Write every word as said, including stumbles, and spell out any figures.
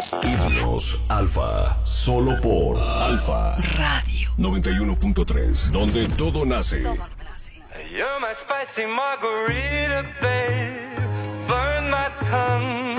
Himnos Alfa, solo por Alfa Radio noventa y uno punto tres, donde todo nace. You're my spicy margarita, babe. Burn my tongue.